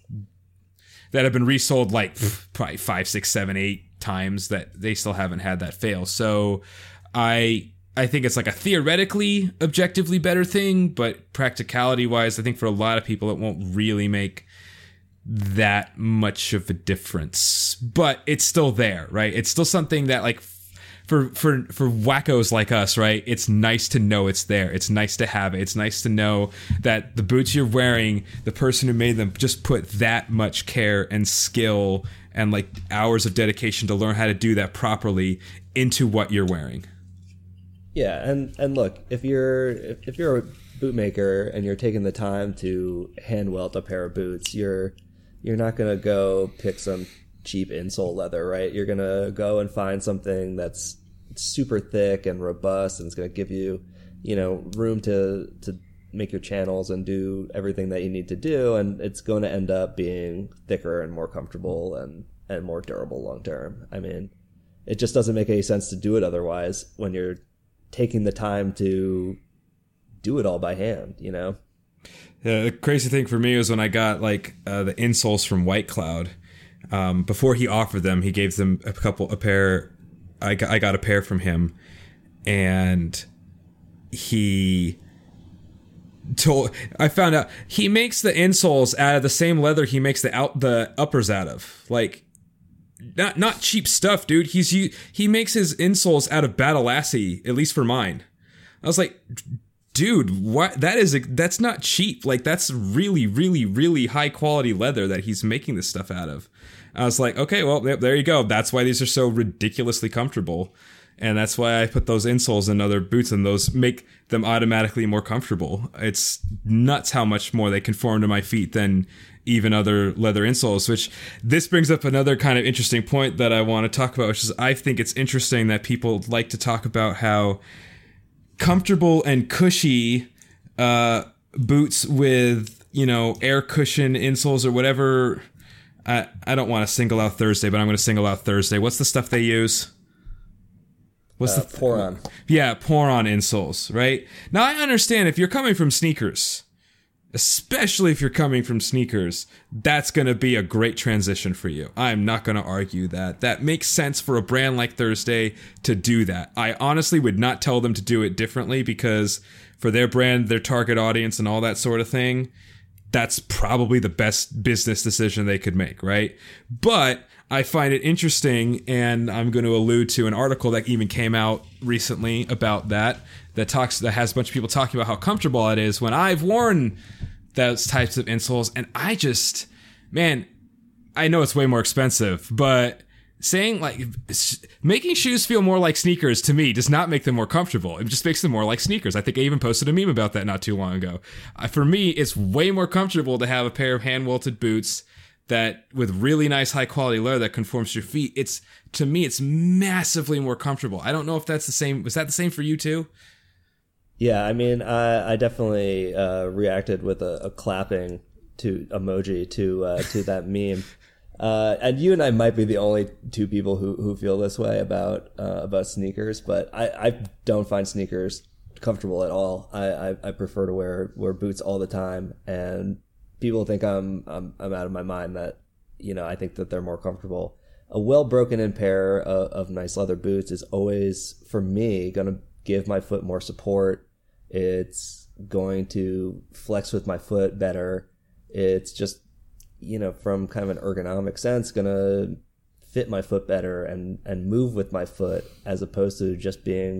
have been resold like probably 5, 6, 7, 8 times that they still haven't had that fail. So I think it's like a theoretically objectively better thing, but practicality wise, I think for a lot of people it won't really make that much of a difference. But it's still there, right? It's still something that like for wackos like us, right? It's nice to know it's there. It's nice to have it. It's nice to know that the boots you're wearing, the person who made them just put that much care and skill and like hours of dedication to learn how to do that properly into what you're wearing. Yeah, and look, if you're a bootmaker and you're taking the time to hand welt a pair of boots, you're not gonna go pick some cheap insole leather, right? You're gonna go and find something that's super thick and robust and it's gonna give you, room to make your channels and do everything that you need to do, and it's going to end up being thicker and more comfortable and more durable long term. I mean, it just doesn't make any sense to do it otherwise when you're taking the time to do it all by hand, Yeah, the crazy thing for me was when I got like the insoles from White Cloud. Before he offered them, he gave them a pair. I got a pair from him, and I found out he makes the insoles out of the same leather he makes the uppers out of. Like, not cheap stuff, dude. He makes his insoles out of Badalassi, at least for mine. I was like, dude, what? That's not cheap. Like, that's really, really, really high quality leather that he's making this stuff out of. I was like, okay, well, there you go. That's why these are so ridiculously comfortable. And that's why I put those insoles in other boots, and those make them automatically more comfortable. It's nuts how much more they conform to my feet than even other leather insoles, which this brings up another kind of interesting point that I want to talk about, which is I think it's interesting that people like to talk about how comfortable and cushy boots with, air cushion insoles or whatever. I don't want to single out Thursday, but I'm going to single out Thursday. What's the stuff they use? What's the Poron? Yeah, Poron insoles, right? Now I understand if you're coming from sneakers, especially if you're coming from sneakers, that's going to be a great transition for you. I'm not going to argue that. That makes sense for a brand like Thursday to do that. I honestly would not tell them to do it differently because for their brand, their target audience and all that sort of thing, that's probably the best business decision they could make, right? But I find it interesting, and I'm going to allude to an article that even came out recently about that has a bunch of people talking about how comfortable it is when I've worn those types of insoles, and I know it's way more expensive, but saying like making shoes feel more like sneakers to me does not make them more comfortable. It just makes them more like sneakers. I think I even posted a meme about that not too long ago. For me, it's way more comfortable to have a pair of hand welted boots that with really nice high quality leather that conforms to your feet. To me, it's massively more comfortable. I don't know if that's the same. Was that the same for you too? Yeah, I mean, I definitely reacted with a clapping to emoji to that meme. And you and I might be the only two people who feel this way about sneakers, but I don't find sneakers comfortable at all. I prefer to wear boots all the time, and people think I'm out of my mind that I think that they're more comfortable. A well broken in pair of nice leather boots is always, for me, going to give my foot more support. It's going to flex with my foot better. It's just, from kind of an ergonomic sense, going to fit my foot better and move with my foot, as opposed to just being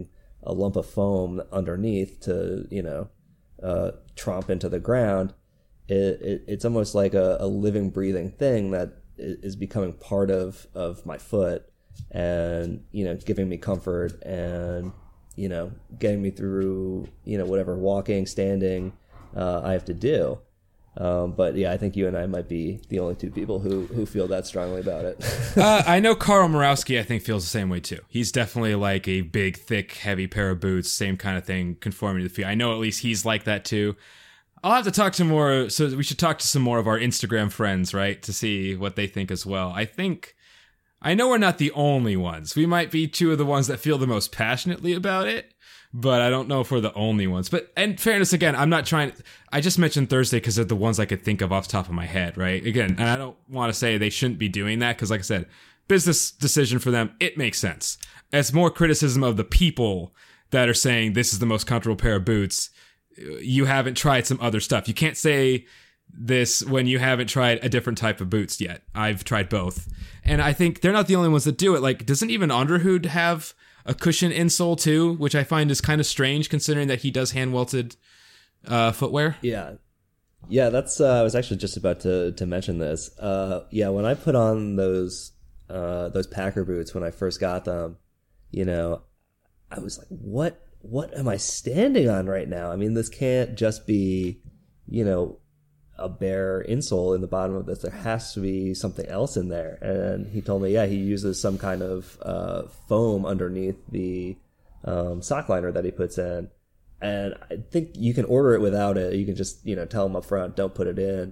a lump of foam underneath to, tromp into the ground. It's almost like a living, breathing thing that is becoming part of my foot, and giving me comfort, and getting me through whatever walking, standing I have to do. But yeah, I think you and I might be the only two people who feel that strongly about it. I know Carl Morawski, I think, feels the same way too. He's definitely like a big, thick, heavy pair of boots, same kind of thing, conforming to the feet. I know at least he's like that too. I'll have to talk to more, so we should talk to some more of our Instagram friends, right, to see what they think as well. I know we're not the only ones. We might be two of the ones that feel the most passionately about it, but I don't know if we're the only ones. But in fairness, again, I just mentioned Thursday because they're the ones I could think of off the top of my head, right? Again, and I don't want to say they shouldn't be doing that because, like I said, business decision for them, it makes sense. It's more criticism of the people that are saying this is the most comfortable pair of boots. You haven't tried some other stuff. You can't say this when you haven't tried a different type of boots yet. I've tried both. And I think they're not the only ones that do it. Like, doesn't even Underhood have a cushion insole too, which I find is kind of strange considering that he does hand-welted footwear? Yeah, that's I was actually just about to mention this. When I put on those Packer boots when I first got them, I was like, what am I standing on right now? I mean, this can't just be, a bare insole in the bottom of this. There has to be something else in there. And he told me, he uses some kind of foam underneath the sock liner that he puts in. And I think you can order it without it. You can just, tell him up front, don't put it in.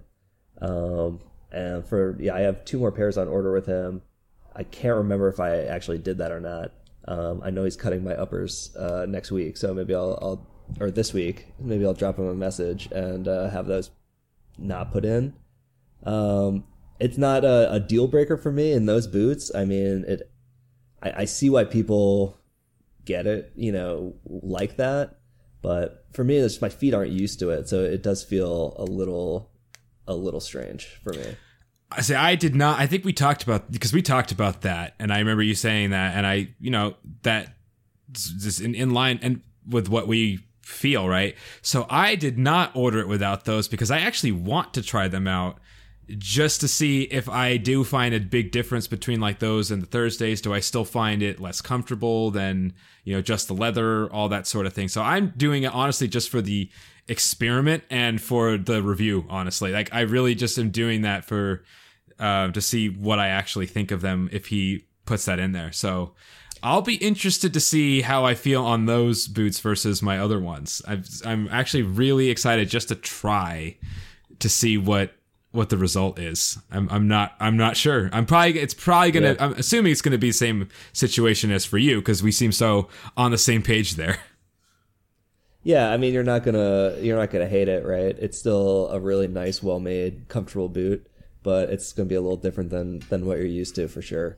I have 2 more pairs on order with him. I can't remember if I actually did that or not. I know he's cutting my uppers next week, so maybe or this week, maybe I'll drop him a message and have those not put in. It's not a deal breaker for me in those boots. I mean, I see why people get it, like that, but for me, my feet aren't used to it, so it does feel a little strange for me. I did not. I think we talked about that, and I remember you saying that, and that is in line and with what we feel, right? So I did not order it without those because I actually want to try them out just to see if I do find a big difference between like those and the Thursdays. Do I still find it less comfortable than, just the leather, all that sort of thing. So I'm doing it honestly just for the experiment and for the review, honestly. Like I really just am doing that for to see what I actually think of them if he puts that in there. So I'll be interested to see how I feel on those boots versus my other ones. I'm actually really excited just to try to see what the result is. I'm not sure. It's probably gonna. Yeah. I'm assuming it's gonna be the same situation as for you because we seem so on the same page there. Yeah, I mean you're not gonna hate it, right? It's still a really nice, well-made, comfortable boot, but it's gonna be a little different than what you're used to for sure.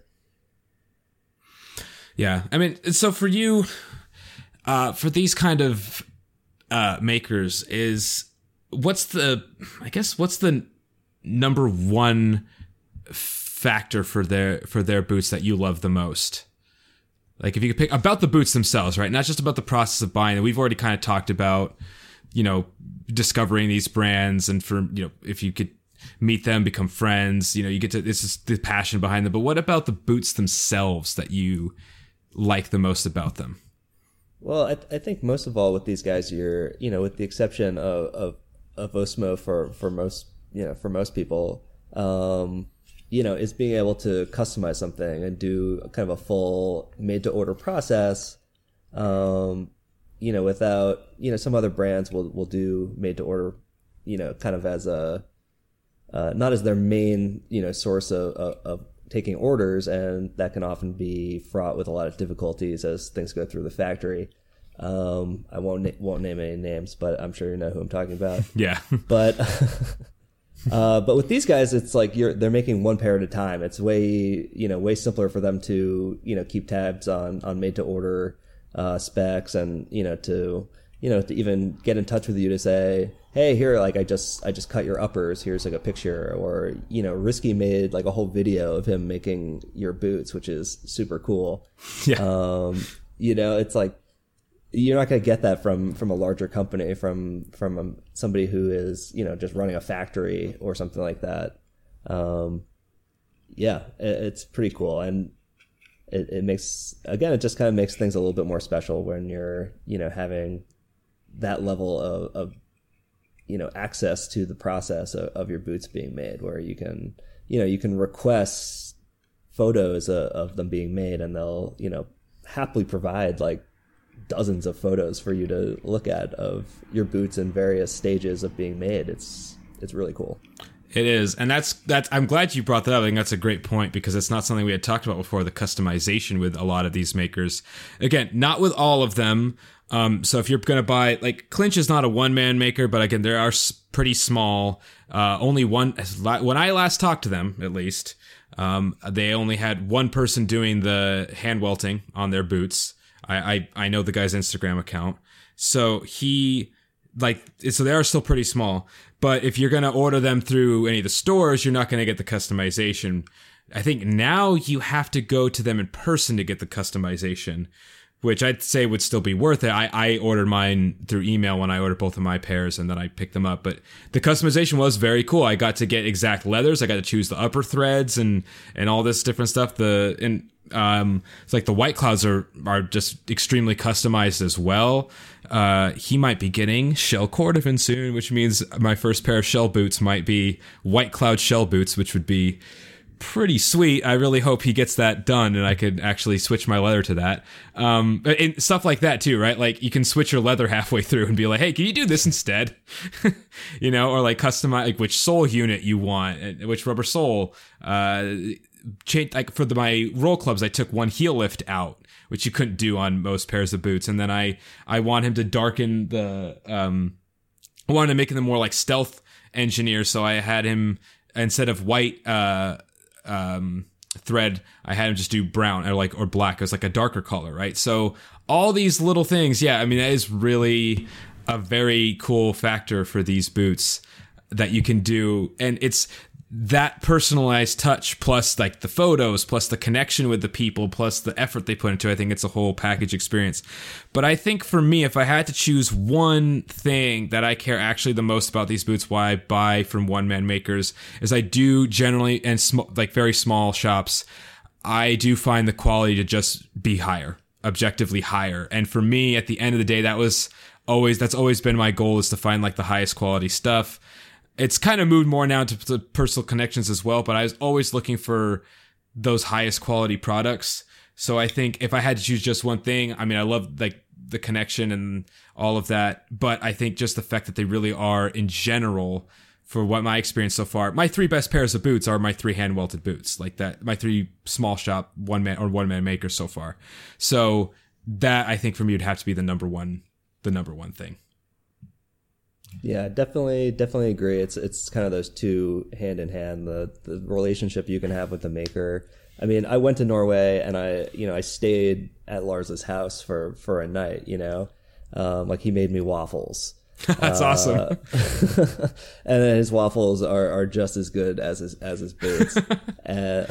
Yeah, I mean, so for you, for these kind of makers, what's the number one factor for their boots that you love the most? Like if you could pick about the boots themselves, right? Not just about the process of buying. We've already kind of talked about, discovering these brands and for, if you could meet them, become friends, you get to, this is the passion behind them. But what about the boots themselves that you like the most about them? Well, I think most of all with these guys, you're, with the exception of Osmo for most people, is being able to customize something and do kind of a full made to order process, without, some other brands will do made to order, kind of as a, not as their main, source of taking orders, and that can often be fraught with a lot of difficulties as things go through the factory. I won't name any names, but I'm sure you know who I'm talking about. Yeah. But with these guys, it's like they're making one pair at a time. It's way simpler for them to keep tabs on made to order specs, and to even get in touch with you to say, hey, here, like I just cut your uppers. Here's like a picture, or Risky made like a whole video of him making your boots, which is super cool. Yeah. It's like you're not going to get that from a larger company, from somebody who is, you know, just running a factory or something like that. It's pretty cool, and it makes, again, it just kind of makes things a little bit more special when you're, you know, having that level of you know, access to the process of your boots being made, where you can, you know, you can request photos of them being made, and they'll, you know, happily provide like dozens of photos for you to look at of your boots in various stages of being made. It's really cool. It is, and that's. I'm glad you brought that up. I think that's a great point, because it's not something we had talked about before. The customization with a lot of these makers, again, not with all of them. So if you're going to buy, like, Clinch is not a one-man maker, but again, they are pretty small. Only one. When I last talked to them, at least, they only had one person doing the hand welting on their boots. I know the guy's Instagram account, so so they are still pretty small. But if you're going to order them through any of the stores, you're not going to get the customization. I think now you have to go to them in person to get the customization, which I'd say would still be worth it. I ordered mine through email when I ordered both of my pairs, and then I picked them up. But the customization was very cool. I got to get exact leathers. I got to choose the upper threads and all this different stuff. It's like the White Clouds are just extremely customized as well. He might be getting shell cordovan soon, which means my first pair of shell boots might be White Cloud shell boots, which would be pretty sweet. I really hope he gets that done and I could actually switch my leather to that. And stuff like that too, right? Like, you can switch your leather halfway through and be like, hey, can you do this instead? You know, or like customize like which sole unit you want, which rubber sole. Like for my roll clubs, I took one heel lift out, which you couldn't do on most pairs of boots. And then I want him to darken I wanted to make them more like stealth engineers. So I had him, instead of white, thread, I had him just do brown or black. It was like a darker color, right? So all these little things, yeah, I mean, that is really a very cool factor for these boots that you can do. And it's that personalized touch, plus like the photos, plus the connection with the people, plus the effort they put into it. I think it's a whole package experience. But I think for me, if I had to choose one thing that I care actually the most about these boots, why I buy from one-man makers, is I do generally, and like very small shops, I do find the quality to just be higher, objectively higher. And for me, at the end of the day, that's always been my goal, is to find like the highest quality stuff. It's kind of moved more now to personal connections as well, but I was always looking for those highest quality products. So I think if I had to choose just one thing, I mean, I love like the connection and all of that, but I think just the fact that they really are, in general, for what my experience so far, my 3 best pairs of boots are my 3 hand welted boots, like that, my 3 small shop one man makers so far. So that, I think for me, would have to be the number one thing. Yeah, definitely agree. It's kind of those two hand in hand, the relationship you can have with the maker. I mean, I went to Norway and I stayed at Lars's house for a night, you know, like he made me waffles. That's awesome. And then his waffles are just as good as his boots. Dang,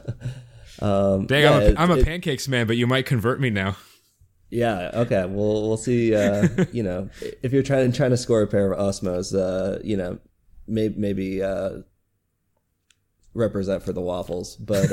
I'm a pancakes man, but you might convert me now. Yeah. Okay. We'll see. You know, if you're trying to score a pair of Osmos, you know, maybe represent for the waffles. But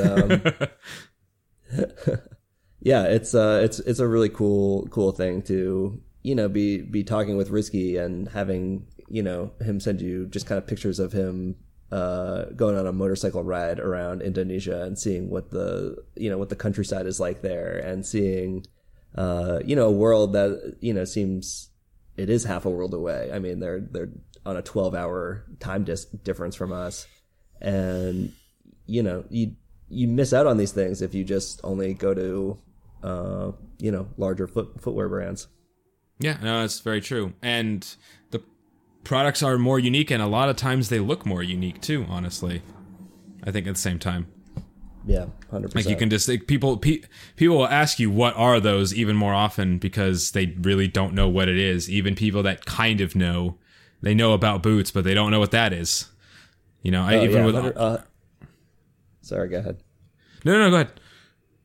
yeah, it's a really cool thing to, you know, be talking with Rizky and having, you know, him send you just kind of pictures of him going on a motorcycle ride around Indonesia and seeing what the countryside is like there, and seeing you know, a world that, you know, seems it is half a world away. I mean, they're on a 12-hour time difference from us, and you know, you miss out on these things if you just only go to you know, larger footwear brands. Yeah, no, that's very true, and the products are more unique, and a lot of times they look more unique too. Honestly, I think at the same time. Yeah, 100%. Like, you can just, like, people will ask you what are those even more often, because they really don't know what it is. Even people that kind of know, they know about boots, but they don't know what that is. You know, sorry, go ahead. No, go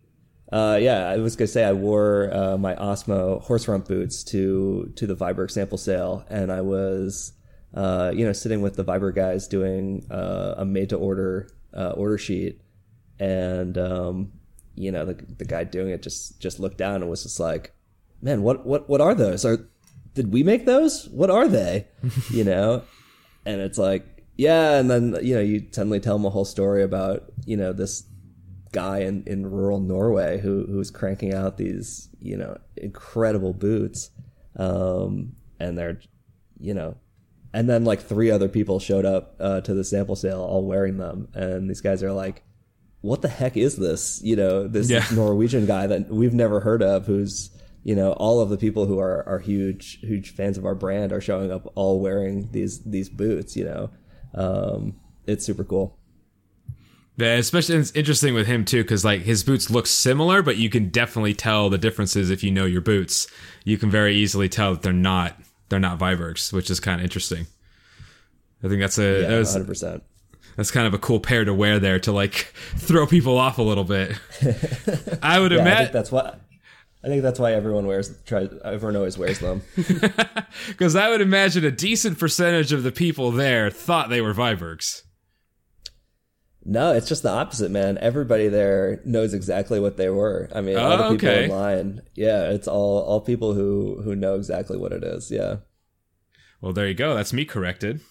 Yeah, I was gonna say I wore my Osmo horse rump boots to the Viberg sample sale, and I was sitting with the Viberg guys doing a made to order order sheet, and the guy doing it just looked down and was just like, man, what are those? Did we make those? What are they? And it's like, yeah, and then you suddenly tell them a whole story about this guy in rural Norway who's cranking out these incredible boots, and they're and then like 3 other people showed up to the sample sale all wearing them, and these guys are like, what the heck is this? This Norwegian guy that we've never heard of, who's all of the people who are huge fans of our brand are showing up all wearing these boots. It's super cool. Yeah, especially it's interesting with him too, because like his boots look similar, but you can definitely tell the differences if you know your boots. You can very easily tell that they're not Vibergs, which is kind of interesting. I think that's 100%. That's kind of a cool pair to wear there to like throw people off a little bit. I would imagine I think that's why everyone always wears them. Because I would imagine a decent percentage of the people there thought they were Vibergs. No, it's just the opposite, man. Everybody there knows exactly what they were. I mean, all the people in line. Yeah, it's all people who know exactly what it is. Yeah. Well, there you go. That's me corrected.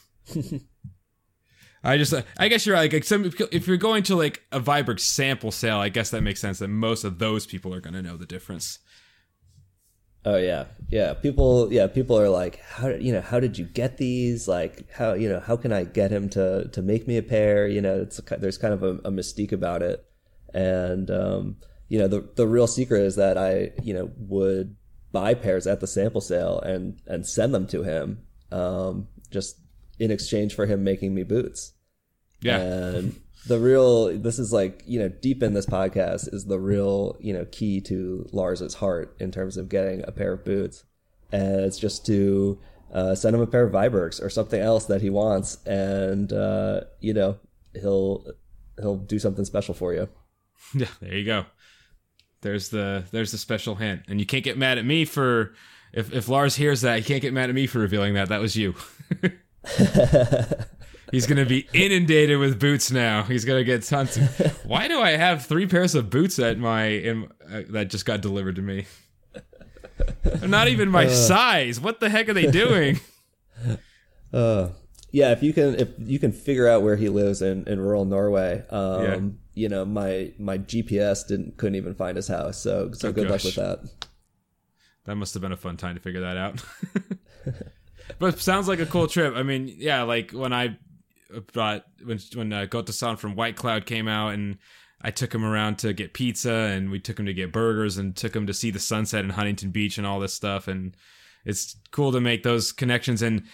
I guess you're right. Like if you're going to like a Viberg sample sale, I guess that makes sense that most of those people are going to know the difference. Oh yeah. People are like, how did you get these? Like how can I get him to make me a pair? There's kind of a mystique about it. And the real secret is that I would buy pairs at the sample sale and send them to him, just in exchange for him making me boots. Yeah. And this is like, deep in this podcast is the real, key to Lars's heart in terms of getting a pair of boots. And it's just to send him a pair of Vibergs or something else that he wants. And, he'll do something special for you. Yeah, there you go. There's the special hint. And you can't get mad at me for, if Lars hears that, you can't get mad at me for revealing that. That was you. He's going to be inundated with boots now. He's going to get tons of... Why do I have 3 pairs of boots at that just got delivered to me? They're not even my size. What the heck are they doing? Yeah, if you can figure out where he lives in rural Norway, my GPS couldn't even find his house. So good luck with that. That must have been a fun time to figure that out. But it sounds like a cool trip. I mean, yeah, like when I brought when Goto-san from White Cloud came out, and I took him around to get pizza, and we took him to get burgers, and took him to see the sunset in Huntington Beach and all this stuff. And it's cool to make those connections. And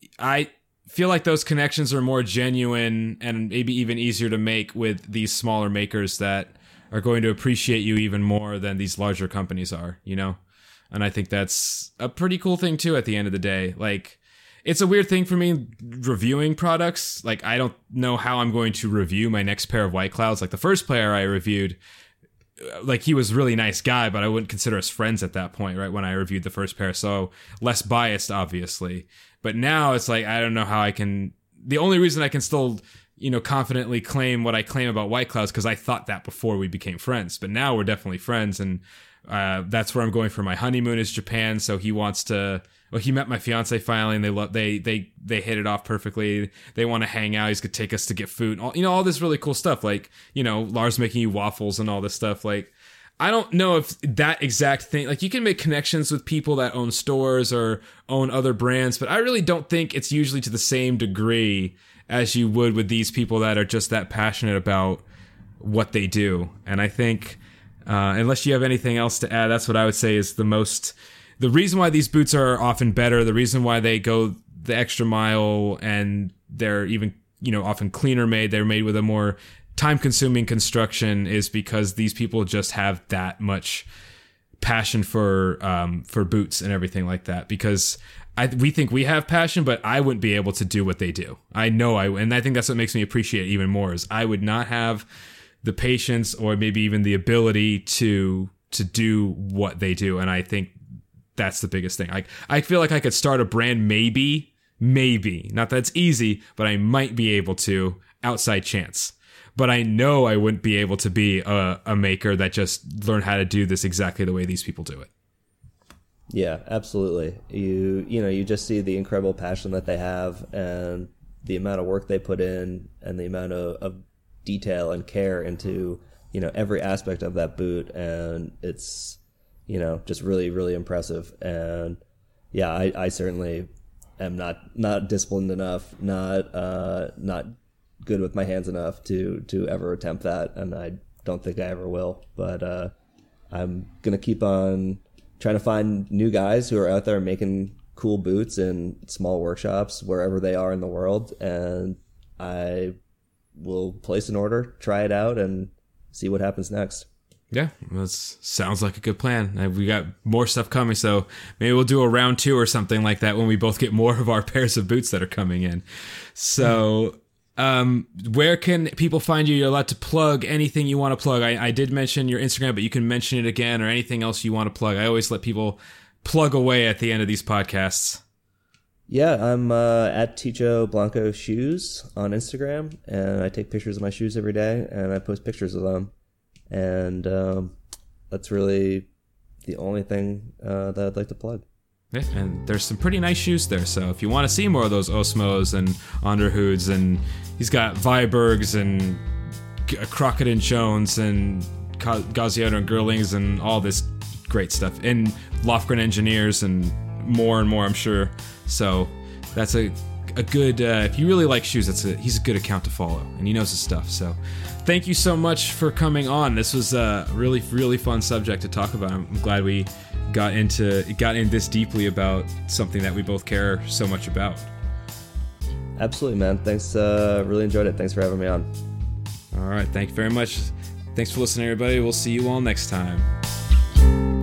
I feel like those connections are more genuine and maybe even easier to make with these smaller makers that are going to appreciate you even more than these larger companies are, And I think that's a pretty cool thing too at the end of the day. Like, it's a weird thing for me reviewing products. Like, I don't know how I'm going to review my next pair of White Clouds. Like, the first pair I reviewed, like, he was a really nice guy, but I wouldn't consider us friends at that point, right? When I reviewed the first pair. So less biased, obviously. But now it's like, I don't know how I can... The only reason I can still, confidently claim what I claim about White Clouds, because I thought that before we became friends. But now we're definitely friends, and that's where I'm going for my honeymoon is Japan. So he wants to... Well, he met my fiance finally, and they hit it off perfectly. They want to hang out. He's gonna take us to get food. All this really cool stuff. Like, Lars making you waffles and all this stuff. Like, I don't know if that exact thing. Like, you can make connections with people that own stores or own other brands, but I really don't think it's usually to the same degree as you would with these people that are just that passionate about what they do. And I think, unless you have anything else to add, that's what I would say is the reason why these boots are often better, the reason why they go the extra mile, and they're even, often cleaner made, they're made with a more time-consuming construction, is because these people just have that much passion for boots and everything like that. Because we think we have passion, but I wouldn't be able to do what they do. I know and I think that's what makes me appreciate it even more, is I would not have the patience or maybe even the ability to do what they do. And I think that's the biggest thing. I feel like I could start a brand, maybe, not that it's easy, but I might be able to, outside chance. But I know I wouldn't be able to be a maker that just learned how to do this exactly the way these people do it. Yeah, absolutely. You just see the incredible passion that they have and the amount of work they put in and the amount of detail and care into, every aspect of that boot. And it's, just really, really impressive. And yeah, I certainly am not disciplined enough, not good with my hands enough to ever attempt that. And I don't think I ever will, but I'm going to keep on trying to find new guys who are out there making cool boots in small workshops wherever they are in the world, and I will place an order, try it out, and see what happens next. Yeah, that sounds like a good plan. We got more stuff coming, so maybe we'll do a round 2 or something like that when we both get more of our pairs of boots that are coming in. So where can people find you? You're allowed to plug anything you want to plug. I did mention your Instagram, but you can mention it again, or anything else you want to plug. I always let people plug away at the end of these podcasts. Yeah, I'm at Ticho Blanco Shoes on Instagram, and I take pictures of my shoes every day, and I post pictures of them. And that's really the only thing that I'd like to plug. Yeah, and there's some pretty nice shoes there, so if you want to see more of those Osmos and Underhoods, and he's got Vibergs and Crockett and Jones and Gazzieto and Girlings and all this great stuff, and Lofgren Engineers and more, I'm sure. So that's a good, if you really like shoes, he's a good account to follow, and he knows his stuff. So thank you so much for coming on. This was a really, really fun subject to talk about. I'm glad we got in this deeply about something that we both care so much about. Absolutely, man. Thanks. Really enjoyed it. Thanks for having me on. All right. Thank you very much. Thanks for listening, everybody. We'll see you all next time.